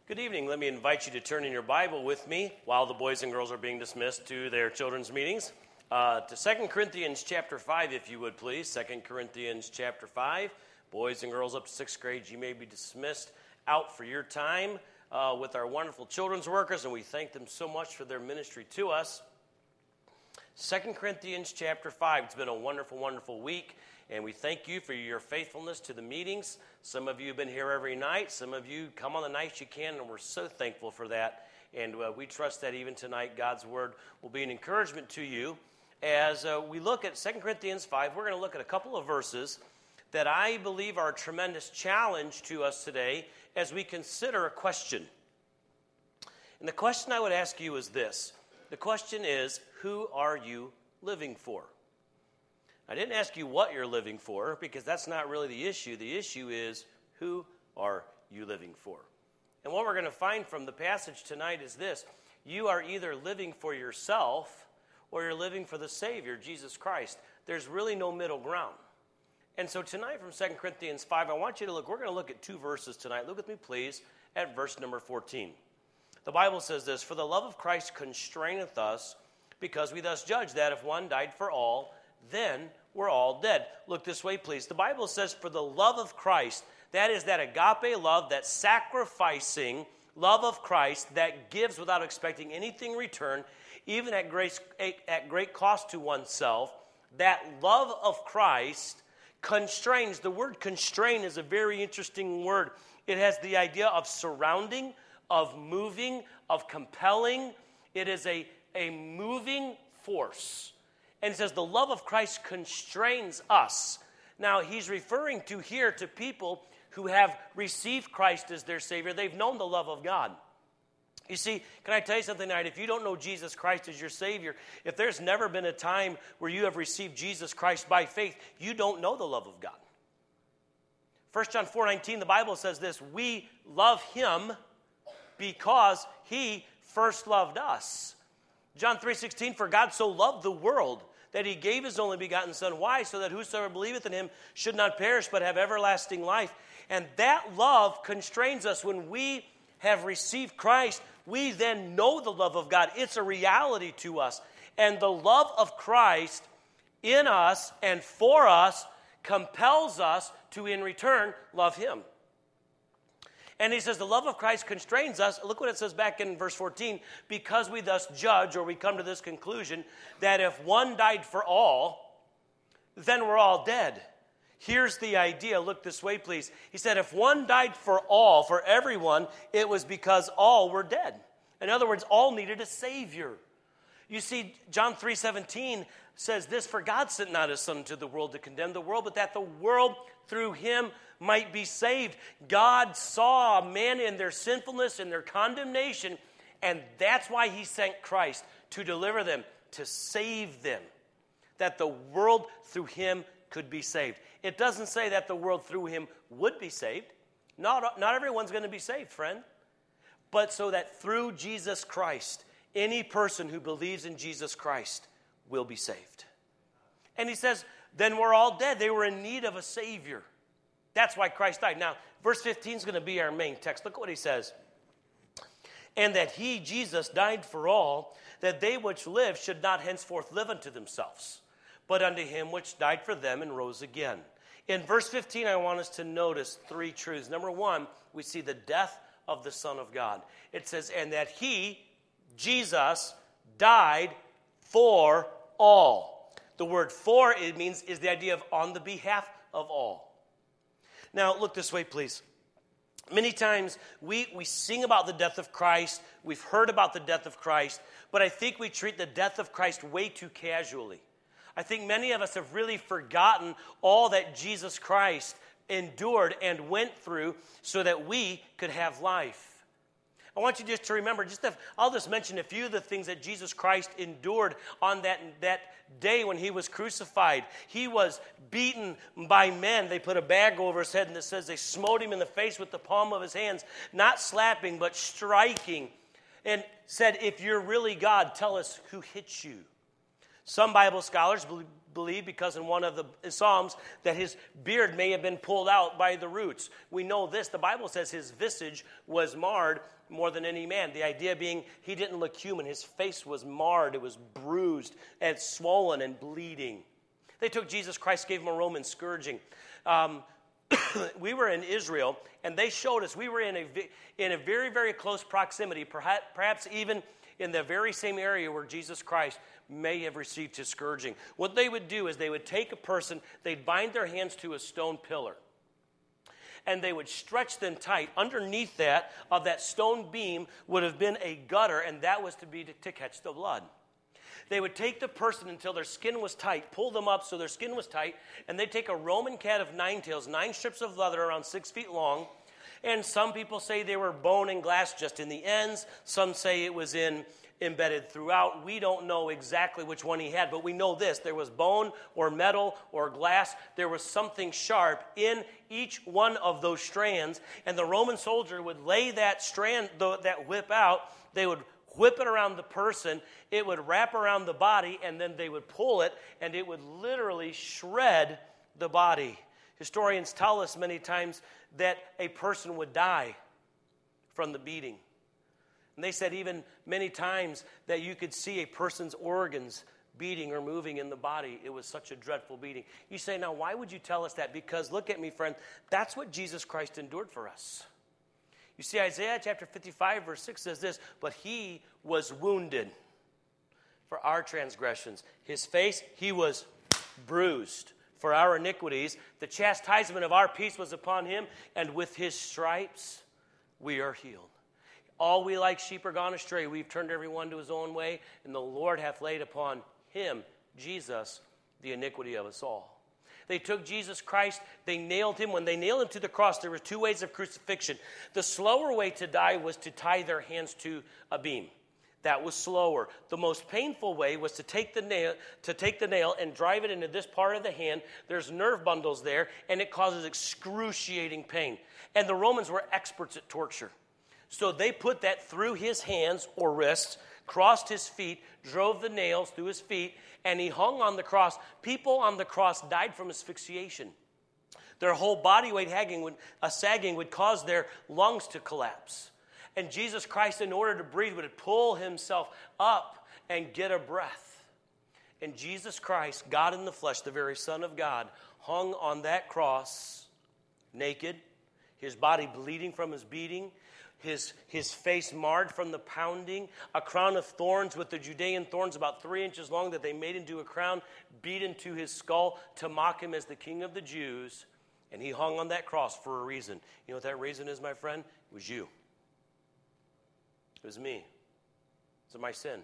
Good evening. Let me invite you to turn in your Bible with me while the boys and girls are being dismissed to their children's meetings. To 2 Corinthians chapter 5, if you would please. 2 Corinthians chapter 5. Boys and girls up to 6th grade, you may be dismissed out for your time with our wonderful children's workers, and we thank them so much for their ministry to us. 2 Corinthians chapter 5. It's been a wonderful, wonderful week, and we thank you for your faithfulness to the meetings. Some of you have been here every night. Some of you come on the nights you can, and we're so thankful for that. And we trust that even tonight God's Word will be an encouragement to you. As we look at 2 Corinthians 5, we're going to look at a couple of verses that I believe are a tremendous challenge to us today as we consider a question. And the question I would ask you is this. The question is, who are you living for? I didn't ask you what you're living for, because that's not really the issue. The issue is, who are you living for? And what we're going to find from the passage tonight is this. You are either living for yourself or you're living for the Savior, Jesus Christ. There's really no middle ground. And so tonight from 2 Corinthians 5, I want you to look. We're going to look at two verses tonight. Look with me, please, at verse number 14. The Bible says this, "For the love of Christ constraineth us, because we thus judge that if one died for all, then we're all dead." Look this way, please. The Bible says, for the love of Christ, that is that agape love, that sacrificing love of Christ that gives without expecting anything in return, even at great cost to oneself. That love of Christ constrains. The word constrain is a very interesting word. It has the idea of surrounding, of moving, of compelling. It is a moving force. And it says the love of Christ constrains us. Now, he's referring to here to people who have received Christ as their Savior. They've known the love of God. You see, can I tell you something tonight? If you don't know Jesus Christ as your Savior, if there's never been a time where you have received Jesus Christ by faith, you don't know the love of God. 1 John 4:19, the Bible says this, we love Him because He first loved us. John 3:16, for God so loved the world that He gave His only begotten Son. Why? So that whosoever believeth in Him should not perish but have everlasting life. And that love constrains us. When we have received Christ, we then know the love of God. It's a reality to us. And the love of Christ in us and for us compels us to, in return, love Him. And he says the love of Christ constrains us. Look what it says back in verse 14. Because we thus judge, or we come to this conclusion, that if one died for all, then we're all dead. Here's the idea. Look this way, please. He said if one died for all, for everyone, it was because all were dead. In other words, all needed a Savior. You see, John 3:17 says this, for God sent not His Son into the world to condemn the world, but that the world through Him might be saved. God saw man in their sinfulness and their condemnation, and that's why He sent Christ to deliver them, to save them, that the world through Him could be saved. It doesn't say that the world through Him would be saved. Not everyone's going to be saved, friend. But so that through Jesus Christ, any person who believes in Jesus Christ will be saved. And he says, then we're all dead. They were in need of a Savior. That's why Christ died. Now, verse 15 is going to be our main text. Look what he says. And that He, Jesus, died for all, that they which live should not henceforth live unto themselves, but unto Him which died for them and rose again. In verse 15, I want us to notice three truths. Number one, we see the death of the Son of God. It says, and that He, Jesus, died for all. The word for, it means, is the idea of on the behalf of all. Now, look this way, please. Many times we sing about the death of Christ. We've heard about the death of Christ. But I think we treat the death of Christ way too casually. I think many of us have really forgotten all that Jesus Christ endured and went through so that we could have life. I want you just to remember, I'll just mention a few of the things that Jesus Christ endured on that day when He was crucified. He was beaten by men. They put a bag over His head, and it says they smote Him in the face with the palm of His hands, not slapping, but striking, and said, if you're really God, tell us who hit you. Some Bible scholars believe, because in one of the Psalms, that his beard may have been pulled out by the roots. We know this. The Bible says his visage was marred more than any man. The idea being he didn't look human. His face was marred. It was bruised and swollen and bleeding. They took Jesus Christ, gave him a Roman scourging. We were in Israel, and they showed us we were in a very, very close proximity, perhaps even in the very same area where Jesus Christ may have received his scourging. What they would do is they would take a person, they'd bind their hands to a stone pillar, and they would stretch them tight. Underneath that, of that stone beam, would have been a gutter, and that was to catch the blood. They would take the person until their skin was tight, pull them up so their skin was tight, and they'd take a Roman cat of 9 tails, 9 strips of leather around 6 feet long, and some people say they were bone and glass just in the ends. Some say it was embedded throughout. We don't know exactly which one he had, but we know this. There was bone or metal or glass. There was something sharp in each one of those strands, and the Roman soldier would lay that strand, that whip out. They would whip it around the person. It would wrap around the body, and then they would pull it, and it would literally shred the body. Historians tell us many times that a person would die from the beating. And they said even many times that you could see a person's organs beating or moving in the body. It was such a dreadful beating. You say, now, why would you tell us that? Because look at me, friend. That's what Jesus Christ endured for us. You see, Isaiah chapter 55, verse 6 says this, but he was wounded for our transgressions. His face, he was bruised for our iniquities. The chastisement of our peace was upon him, and with his stripes we are healed. All we like sheep are gone astray. We've turned everyone to his own way, and the Lord hath laid upon him, Jesus, the iniquity of us all. They took Jesus Christ, they nailed him. When they nailed him to the cross, there were 2 ways of crucifixion. The slower way to die was to tie their hands to a beam. That was slower. The most painful way was to take the nail and drive it into this part of the hand. There's nerve bundles there, and it causes excruciating pain. And the Romans were experts at torture. So they put that through his hands or wrists, crossed his feet, drove the nails through his feet, and he hung on the cross. People on the cross died from asphyxiation. Their whole body weight sagging would cause their lungs to collapse. And Jesus Christ, in order to breathe, would pull himself up and get a breath. And Jesus Christ, God in the flesh, the very Son of God, hung on that cross naked, his body bleeding from his beating, his face marred from the pounding, a crown of thorns with the Judean thorns about 3 inches long that they made into a crown, beat into his skull to mock him as the King of the Jews. And he hung on that cross for a reason. You know what that reason is, my friend? It was you. It was me. It was my sin.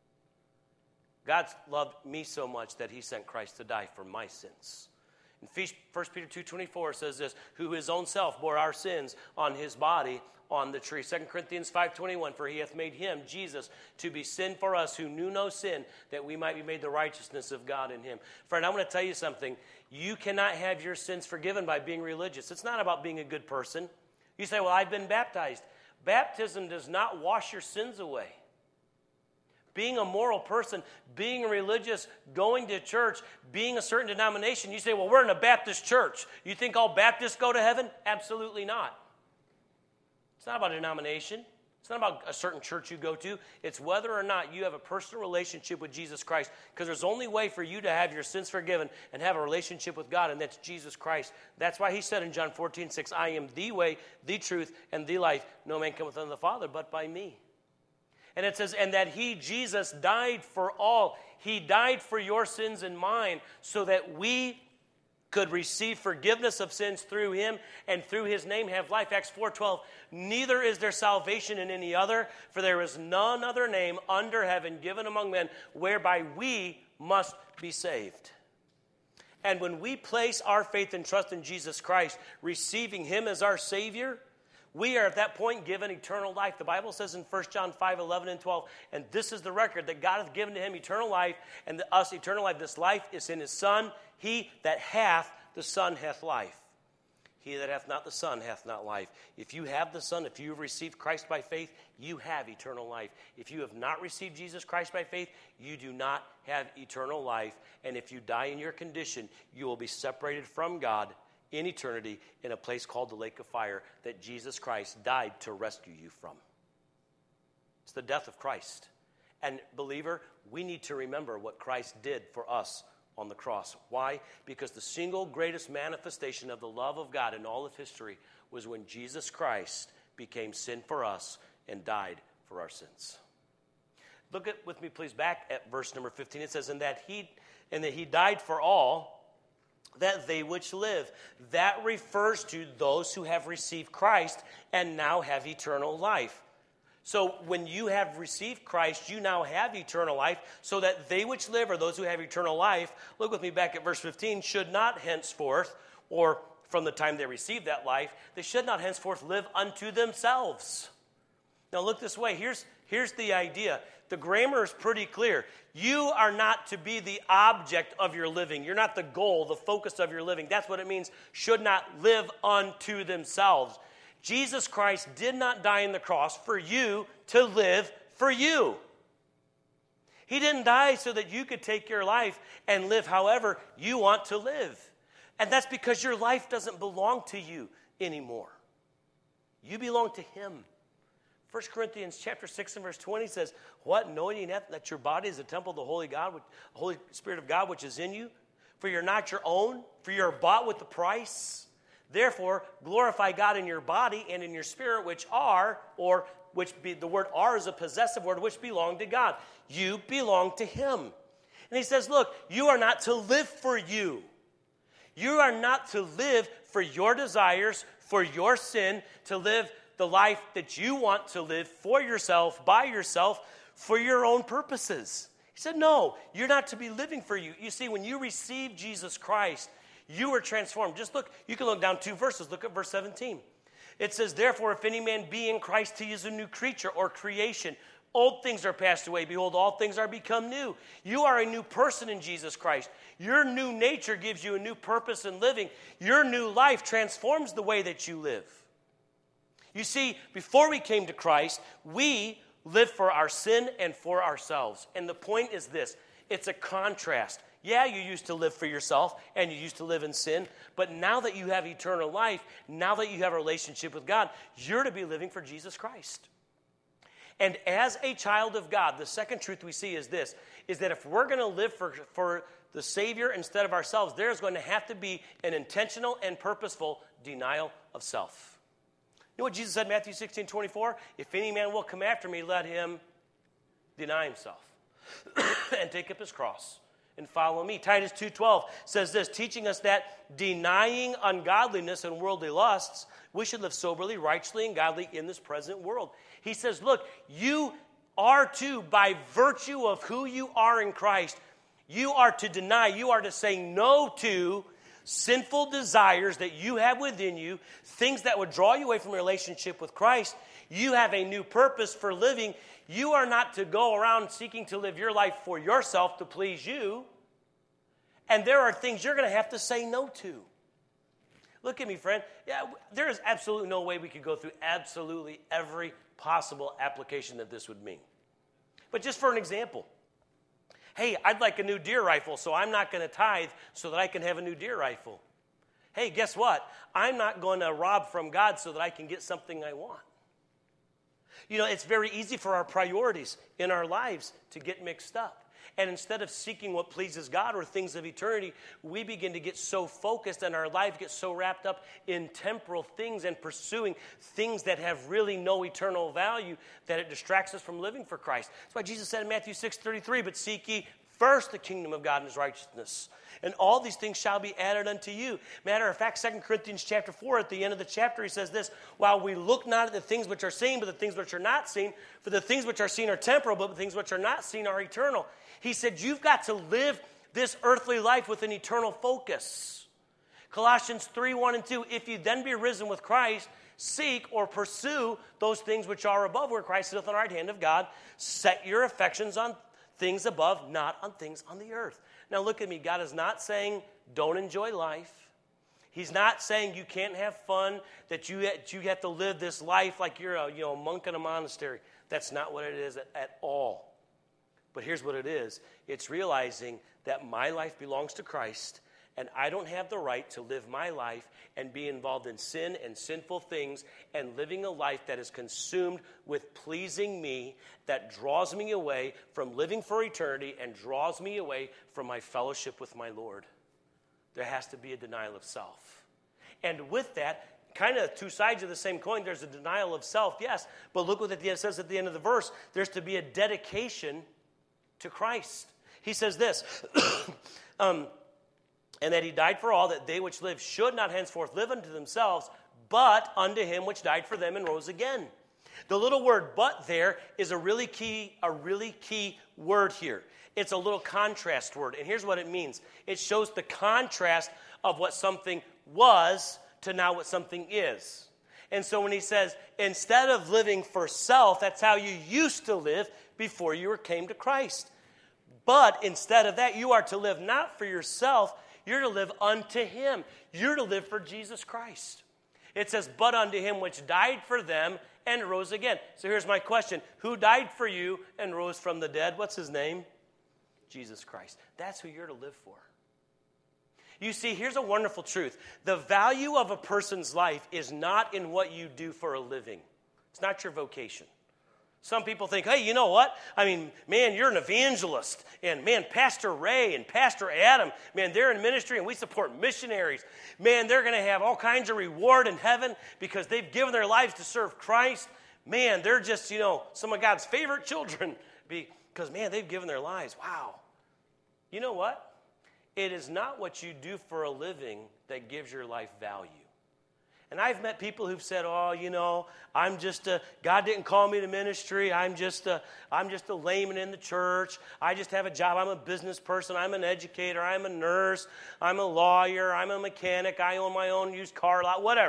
God loved me so much that he sent Christ to die for my sins. In 1 Peter 2:24 says this, who his own self bore our sins on his body on the tree. 2 Corinthians 5:21, for he hath made him, Jesus, to be sin for us who knew no sin, that we might be made the righteousness of God in him. Friend, I'm going to tell you something. You cannot have your sins forgiven by being religious. It's not about being a good person. You say, well, I've been baptized. Baptism does not wash your sins away. Being a moral person, being religious, going to church, being a certain denomination, you say, well, we're in a Baptist church. You think all Baptists go to heaven? Absolutely not. It's not about a denomination. It's not about a certain church you go to. It's whether or not you have a personal relationship with Jesus Christ, because there's only way for you to have your sins forgiven and have a relationship with God, and that's Jesus Christ. That's why he said in John 14:6, I am the way, the truth, and the life. No man cometh unto the Father but by me. And it says, and that he, Jesus, died for all. He died for your sins and mine so that we could receive forgiveness of sins through him and through his name have life. Acts 4:12, neither is there salvation in any other, for there is none other name under heaven given among men whereby we must be saved. And when we place our faith and trust in Jesus Christ, receiving him as our Savior, we are at that point given eternal life. The Bible says in 1 John 5:11 and 12, and this is the record that God hath given to him eternal life, and to us eternal life. This life is in his Son. He that hath the Son hath life. He that hath not the Son hath not life. If you have the Son, if you have received Christ by faith, you have eternal life. If you have not received Jesus Christ by faith, you do not have eternal life. And if you die in your condition, you will be separated from God in eternity in a place called the lake of fire that Jesus Christ died to rescue you from. It's the death of Christ. And believer, we need to remember what Christ did for us on the cross. Why? Because the single greatest manifestation of the love of God in all of history was when Jesus Christ became sin for us and died for our sins. Look with me, please, back at verse number 15. It says, and that he died for all, that they which live. That refers to those who have received Christ and now have eternal life. So when you have received Christ, you now have eternal life, so that they which live, or those who have eternal life, look with me back at verse 15, should not henceforth, or from the time they receive that life, they should not henceforth live unto themselves. Now look this way. Here's the idea. The grammar is pretty clear. You are not to be the object of your living. You're not the goal, the focus of your living. That's what it means, should not live unto themselves. Jesus Christ did not die on the cross for you to live for you. He didn't die so that you could take your life and live however you want to live. And that's because your life doesn't belong to you anymore. You belong to Him. 1 Corinthians chapter 6 and verse 20 says, what, knowing ye not that your body is a temple of the Holy Spirit of God which is in you? For you're not your own, for you're bought with the price. Therefore, glorify God in your body and in your spirit, the word are is a possessive word, which belong to God. You belong to Him. And he says, look, you are not to live for you. You are not to live for your desires, for your sin, to live the life that you want to live for yourself, by yourself, for your own purposes. He said, no, you're not to be living for you. You see, when you receive Jesus Christ, you are transformed. Just look, you can look down 2 verses. Look at verse 17. It says, therefore, if any man be in Christ, he is a new creature or creation. Old things are passed away. Behold, all things are become new. You are a new person in Jesus Christ. Your new nature gives you a new purpose in living. Your new life transforms the way that you live. You see, before we came to Christ, we lived for our sin and for ourselves. And the point is this, it's a contrast. Yeah, you used to live for yourself and you used to live in sin, but now that you have eternal life, now that you have a relationship with God, you're to be living for Jesus Christ. And as a child of God, the second truth we see is this, is that if we're going to live for the Savior instead of ourselves, there's going to have to be an intentional and purposeful denial of self. You know what Jesus said in Matthew 16:24? If any man will come after me, let him deny himself and take up his cross and follow me. Titus 2:12 says this, teaching us that denying ungodliness and worldly lusts, we should live soberly, righteously, and godly in this present world. He says, look, you are to, by virtue of who you are in Christ, you are to deny, you are to say no to sinful desires that you have within you, things that would draw you away from a relationship with Christ. You have a new purpose for living. You are not to go around seeking to live your life for yourself to please you. And there are things you're going to have to say no to. Look at me, friend. Yeah, there is absolutely no way we could go through absolutely every possible application that this would mean. But just for an example, hey, I'd like a new deer rifle, so I'm not going to tithe so that I can have a new deer rifle. Hey, guess what? I'm not going to rob from God so that I can get something I want. You know, it's very easy for our priorities in our lives to get mixed up. And instead of seeking what pleases God or things of eternity, we begin to get so focused and our life gets so wrapped up in temporal things and pursuing things that have really no eternal value that it distracts us from living for Christ. That's why Jesus said in Matthew 6:33, but seek ye first the kingdom of God and his righteousness, and all these things shall be added unto you. Matter of fact, 2 Corinthians chapter 4, at the end of the chapter, he says this, while we look not at the things which are seen, but the things which are not seen, for the things which are seen are temporal, but the things which are not seen are eternal. He said, you've got to live this earthly life with an eternal focus. Colossians 3:1-2, if you then be risen with Christ, seek or pursue those things which are above, where Christ sitteth on the right hand of God. Set your affections on things above, not on things on the earth. Now look at me. God is not saying don't enjoy life. He's not saying you can't have fun, that you have to live this life like you're a monk in a monastery. That's not what it is at all. But here's what it is. It's realizing that my life belongs to Christ, and I don't have the right to live my life and be involved in sin and sinful things and living a life that is consumed with pleasing me, that draws me away from living for eternity and draws me away from my fellowship with my Lord. There has to be a denial of self. And with that, kind of two sides of the same coin, there's a denial of self, yes, but look what it says at the end of the verse. There's to be a dedication to Christ. He says this, and that he died for all, that they which live should not henceforth live unto themselves, but unto him which died for them and rose again. The little word "but" there is a really key word here. It's a little contrast word, and here's what it means. It shows the contrast of what something was to now what something is. And so when he says, instead of living for self, that's how you used to live before you came to Christ. But instead of that, you are to live not for yourself, you're to live unto him. You're to live for Jesus Christ. It says, but unto him which died for them and rose again. So here's my question. Who died for you and rose from the dead? What's his name? Jesus Christ. That's who you're to live for. You see, here's a wonderful truth. The value of a person's life is not in what you do for a living. It's not your vocation. Some people think, hey, you know what? I mean, man, you're an evangelist. And man, Pastor Ray and Pastor Adam, man, they're in ministry and we support missionaries. Man, they're going to have all kinds of reward in heaven because they've given their lives to serve Christ. Man, they're just, some of God's favorite children because, man, they've given their lives. Wow. You know what? It is not what you do for a living that gives your life value. And I've met people who've said, I'm just God didn't call me to ministry. I'm just a layman in the church. I just have a job. I'm a business person. I'm an educator. I'm a nurse. I'm a lawyer. I'm a mechanic. I own my own used car lot, whatever.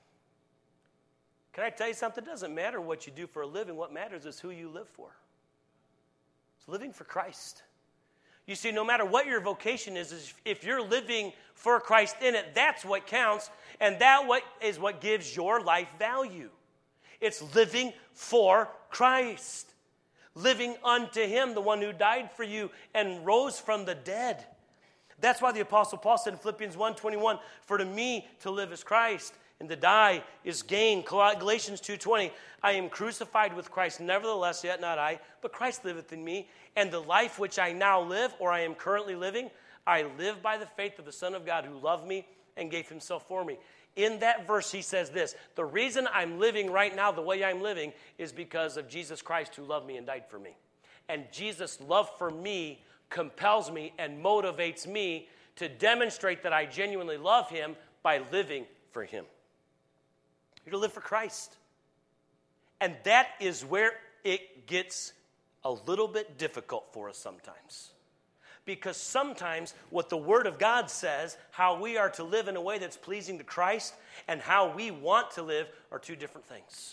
Can I tell you something? It doesn't matter what you do for a living. What matters is who you live for. It's living for Christ. You see, no matter what your vocation is if you're living for Christ in it, that's what counts, and that is what gives your life value. It's living for Christ. Living unto him, the one who died for you and rose from the dead. That's why the Apostle Paul said in Philippians 1:21, for to me to live is Christ, and to die is gain. Galatians 2:20, I am crucified with Christ, nevertheless yet not I, but Christ liveth in me. And the life which I now live, or I am currently living, I live by the faith of the Son of God who loved me and gave himself for me. In that verse, he says this, the reason I'm living right now the way I'm living is because of Jesus Christ who loved me and died for me. And Jesus' love for me compels me and motivates me to demonstrate that I genuinely love him by living for him. You're to live for Christ. And that is where it gets a little bit difficult for us sometimes. Because sometimes what the Word of God says, how we are to live in a way that's pleasing to Christ, and how we want to live are two different things.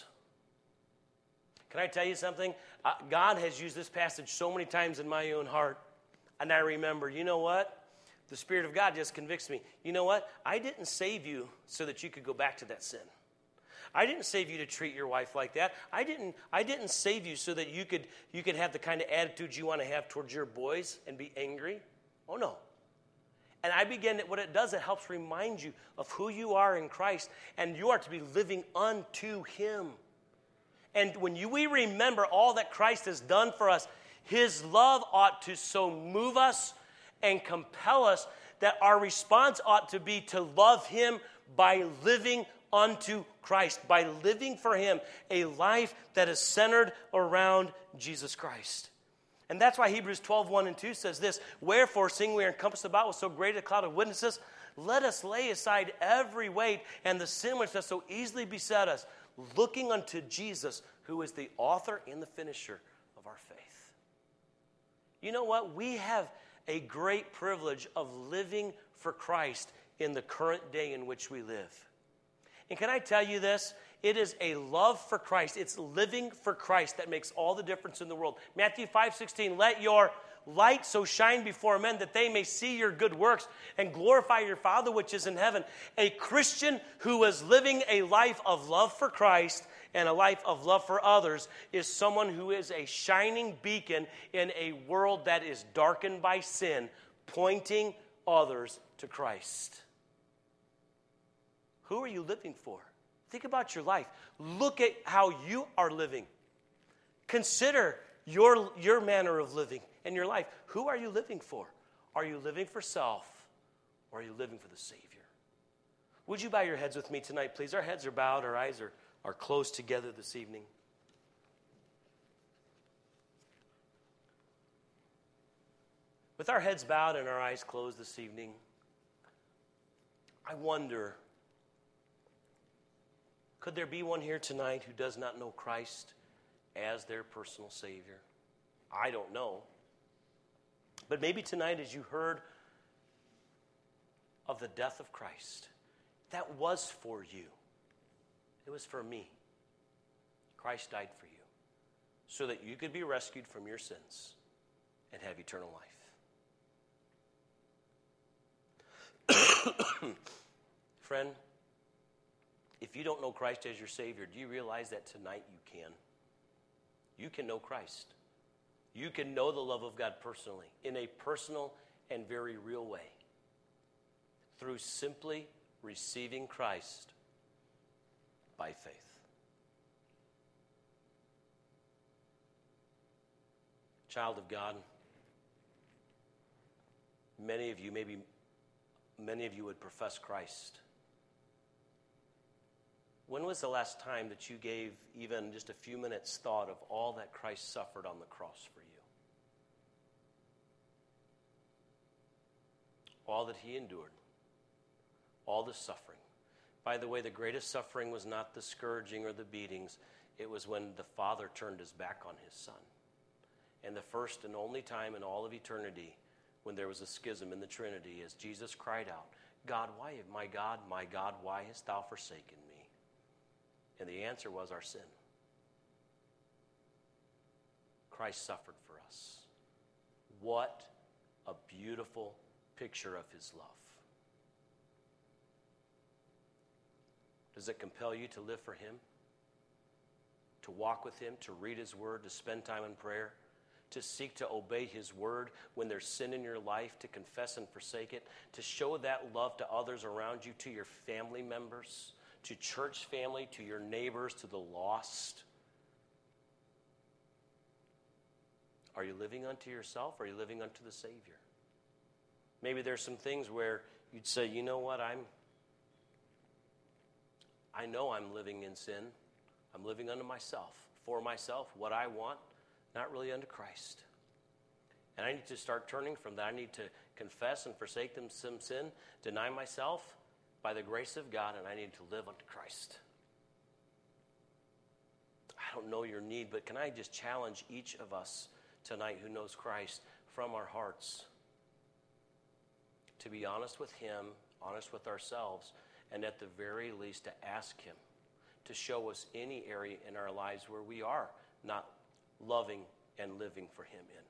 Can I tell you something? God has used this passage so many times in my own heart, and I remember, you know what? The Spirit of God just convicts me. You know what? I didn't save you so that you could go back to that sin. I didn't save you to treat your wife like that. I didn't save you so that you could have the kind of attitude you want to have towards your boys and be angry. Oh, no. And what it does, it helps remind you of who you are in Christ, and you are to be living unto him. And when we remember all that Christ has done for us, his love ought to so move us and compel us that our response ought to be to love him by living unto Christ, by living for him, a life that is centered around Jesus Christ. And that's why Hebrews 12:1-2 says this, wherefore, seeing we are encompassed about with so great a cloud of witnesses, let us lay aside every weight and the sin which does so easily beset us, looking unto Jesus, who is the author and the finisher of our faith. You know what? We have a great privilege of living for Christ in the current day in which we live. And can I tell you this? It is a love for Christ. It's living for Christ that makes all the difference in the world. Matthew 5:16, let your light so shine before men that they may see your good works and glorify your Father which is in heaven. A Christian who is living a life of love for Christ and a life of love for others is someone who is a shining beacon in a world that is darkened by sin, pointing others to Christ. Who are you living for? Think about your life. Look at how you are living. Consider your manner of living in your life. Who are you living for? Are you living for self, or are you living for the Savior? Would you bow your heads with me tonight, please? Our heads are bowed, our eyes are closed together this evening. With our heads bowed and our eyes closed this evening, I wonder, could there be one here tonight who does not know Christ as their personal Savior? I don't know. But maybe tonight, as you heard of the death of Christ, that was for you. It was for me. Christ died for you so that you could be rescued from your sins and have eternal life. Friend, if you don't know Christ as your Savior, do you realize that tonight you can? You can know Christ. You can know the love of God personally, in a personal and very real way, through simply receiving Christ by faith. Child of God, many of you would profess Christ. When was the last time that you gave even just a few minutes thought of all that Christ suffered on the cross for you? All that he endured. All the suffering. By the way, the greatest suffering was not the scourging or the beatings. It was when the Father turned his back on his Son. And the first and only time in all of eternity when there was a schism in the Trinity is Jesus cried out, God, my God, why hast thou forsaken me? And the answer was our sin. Christ suffered for us. What a beautiful picture of his love. Does it compel you to live for him? To walk with him, to read his word, to spend time in prayer, to seek to obey his word when there's sin in your life, to confess and forsake it, to show that love to others around you, to your family members, to church family, to your neighbors, to the lost? Are you living unto yourself, or are you living unto the Savior? Maybe there's some things where you'd say, you know what, I know I'm living in sin. I'm living unto myself, for myself, what I want, not really unto Christ. And I need to start turning from that. I need to confess and forsake some sin, deny myself by the grace of God, and I need to live unto Christ. I don't know your need, but can I just challenge each of us tonight who knows Christ from our hearts to be honest with him, honest with ourselves, and at the very least to ask him to show us any area in our lives where we are not loving and living for him in.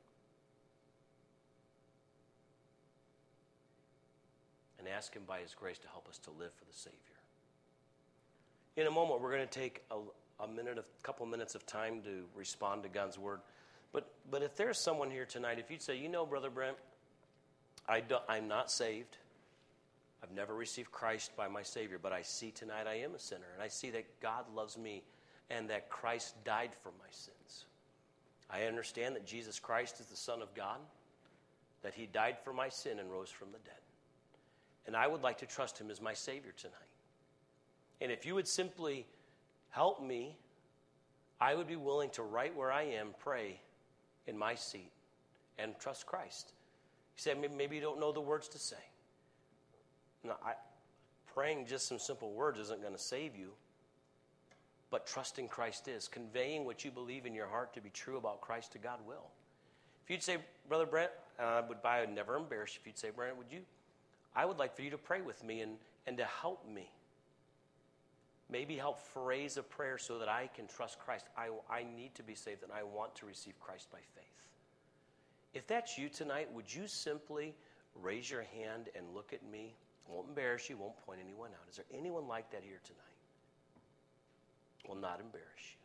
And ask him by his grace to help us to live for the Savior. In a moment, we're going to take a couple minutes of time to respond to God's word. But if there's someone here tonight, if you'd say, you know, Brother Brent, I'm not saved. I've never received Christ by my Savior, but I see tonight I am a sinner, and I see that God loves me and that Christ died for my sins. I understand that Jesus Christ is the Son of God, that he died for my sin and rose from the dead. And I would like to trust him as my Savior tonight. And if you would simply help me, I would be willing to, right where I am, pray in my seat and trust Christ. You say, maybe you don't know the words to say. No, praying just some simple words isn't going to save you. But trusting Christ is. Conveying what you believe in your heart to be true about Christ to God will. If you'd say, Brother Brent, I would never embarrass you if you'd say, Brent, I would like for you to pray with me and to help me. Maybe help phrase a prayer so that I can trust Christ. I need to be saved and I want to receive Christ by faith. If that's you tonight, would you simply raise your hand and look at me? I won't embarrass you, won't point anyone out. Is there anyone like that here tonight? Will not embarrass you.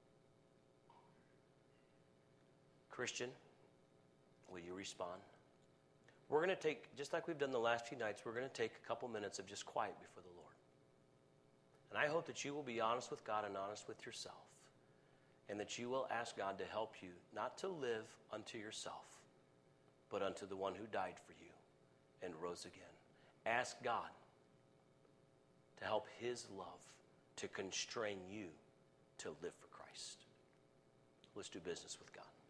Christian, will you respond? We're going to take, just like we've done the last few nights, we're going to take a couple minutes of just quiet before the Lord. And I hope that you will be honest with God and honest with yourself. And that you will ask God to help you not to live unto yourself, but unto the one who died for you and rose again. Ask God to help his love to constrain you to live for Christ. Let's do business with God.